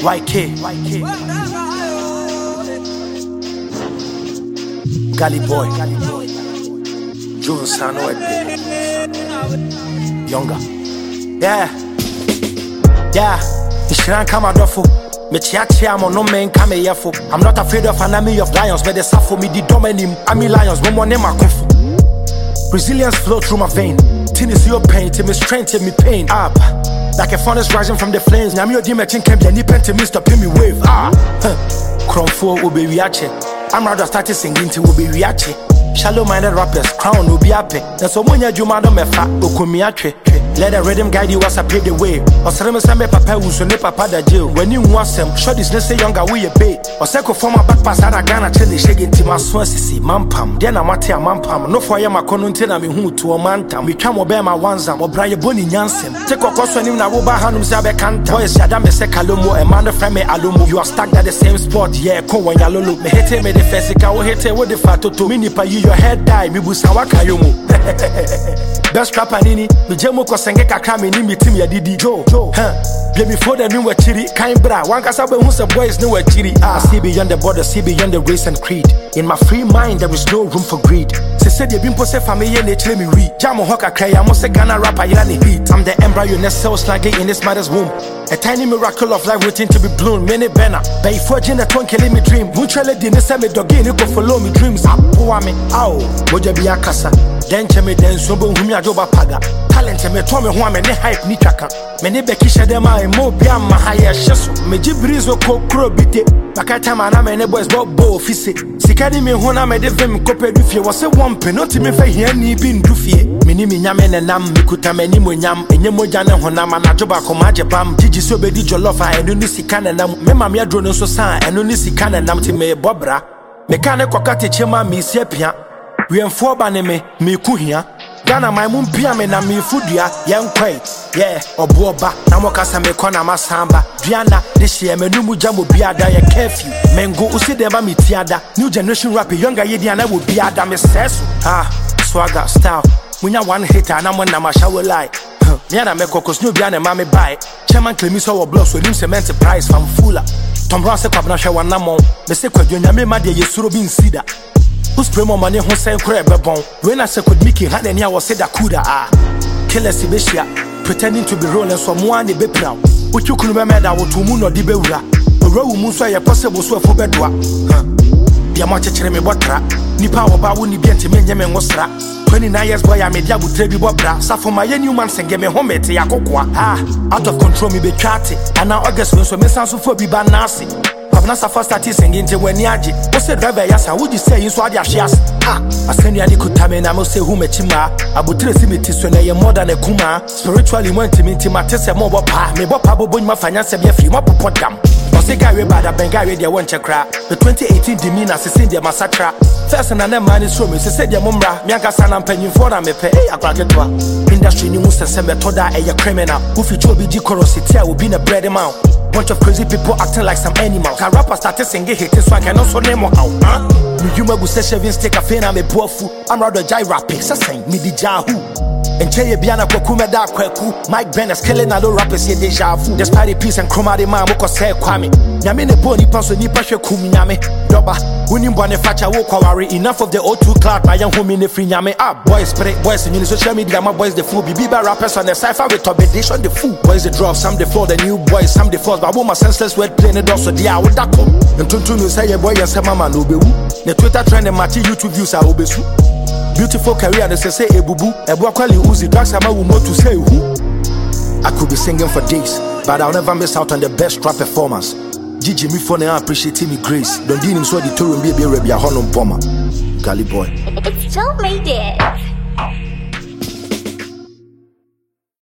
YK. Gully Boy. June Sano. Younger. Yeah. Ishran Kamadofo. Me chia mo no men kame yefo. I'm not afraid of an army of lions, but they suffer me the dominim. Army lions, no more name akufu. Resilience flow through my vein. Tin is your pain, till me strength, till me pain. Up, like a furnace rising from the flames. Now me odime tin kem ni pen to me stop me wave. Cromfo obe wiache. I'm rather started singing to obe wiache. Shallow-minded rappers, crown will be happy. That's so much you man me fat, okumiache. Let the rhythm guide you as I pave the way. Or Serem Sambe Papa who's on Papa da jail. When you want them, short is let's say younger we a bait. Or Seko former back pass out of Ghana till they shake into my swansisi, Mampam. Then I'm at Mampam. No for my conuntina me who to a mantam. We come obey my onesam or Brian Bonnie Yansen. Take a course when him now over Hanum Zabe Kanta. Boys Yadame Sekalomo, a man of Frame Alumo. You are stuck at the same spot, yeah, Ko when Yalolo. Me hate me the Fesica, or hate with the Fato to Minipa, you your head die, me busawaka yomo. Best rapper nini, me jemo kosenge kakami ni mi team ya Didi Joe. Play before the new chiri, kind bra. One kasabe who's a boys no chiri. See beyond the border, see beyond the race and creed. In my free mind, there is no room for greed. Se said you been pose family and they me read. Jamo hoka cray, I'm a Ghana rapper, yani heat. I'm the embryo nest cell slugging in this mother's womb. A tiny miracle of life waiting to be blown. Many banner. Bay fortune that one killing me dream. Mutually didn't send me doggy, you go follow me dreams. Poor me, ow, Moja be a casa. Then cheme den sobo humia joba paga. Talent me to me who me hype ni traka. Many bekisha dem I mo bia ma higher sheso. Me jibrizo ko kro bite. Bakata mana me ne boys bo office. Sikadi me hu na me de vem kope du fie. Was one pe not me fa hia ni bi ndu fie. Me ni me nyame ne nam me kuta me ni mo nyam. Enye moja ne honam na joba ko maje bam. Jiji so be di jollof a enu ni sika na nam. Me ma me adro no so san enu ni sika na nam ti me bobra. Me ka ne kokate chema me sia pia. We enforba ne me kuhia. Ghana my mum pia me na me fudua yen kwai. Yeah, obuoba na mokasa me kona masamba. Diana this year me numu jamo biada ye curfew. Mengo usi dem me tiada. New generation rap younger ye diana wo biada me seso. Swagger style. Munya one hitter na mo na ma shower lie. Me na me kokos no bia na ma me buy. Chairman claim me so block so nim cement price from fula. Tom Brown se kwabna hwe wana mo. Me se kwadwonya me ma de yesuro bi nsida. Who's pray more money who say crab bon? When I say could make it had any I was said that could Killer Sibishia pretending to be rolling someone be proud. What you could remember that what to moon or debura. The road moon so possible so for bedwa. Diamante me botra. Nipa oba woni bi ntime nyeme ngosra. 29 years boy I made ya butre bi bobra. Sa for my new man senge me home te yakokwa. Out of control me be chatty. And now August when so me sanso for bi ba nasi. Nasa first started singing to when yaji. What's the driver? Yes, would you say you saw the ashes? I send you a little time and I must say who met him. I would trace him when I am more than a kuma. Spiritually went to me to my test and more papa. Me bop pabo my finance and be a free mop pot them. Was a guy about a Bengali, they want to cry. The 2018 demeanor, I send their massacre. First and another man is from me, said your mumra, Mianka San and Penny for me pay a graduate. Industry news and send me to die a criminal. Who fit you be decorosity will be a bread amount. Bunch of crazy people acting like some animals. Can rappers started singing hit so I can also name how. You go say shaving stick a fan I'm a bofu. I'm rather jai rapping, so saying me the jahu. And Cheye Biana Kokume da Kweku. Mike Bennett killing a low rappers here deja vu. Despite the peace and chroma de man woko say kwame. Yamine boni panso ni pashe kumi nyame. Doba, winning bone facha woko worry. Enough of the O2 cloud by young home in the free nyame. Boys spray, boys in social media, my boys the fool. Biba rappers on the cypher with obedation the fool. Boys the drop, some the floor, the new boys, some the force. But woman senseless word playing it also the hour that come. And Tuntunu say a boy and say mama no be woo. The Twitter trend and Mati YouTube views are obesu. Beautiful career, they say a boo, a quality Uzi, drugs, I'm more to say who. I could be singing for days, but I'll never miss out on the best rap performance. Gigi me for now appreciating me grace. Don't deal him so the tour and be a honor bomber. Gully Boy. It's still made it.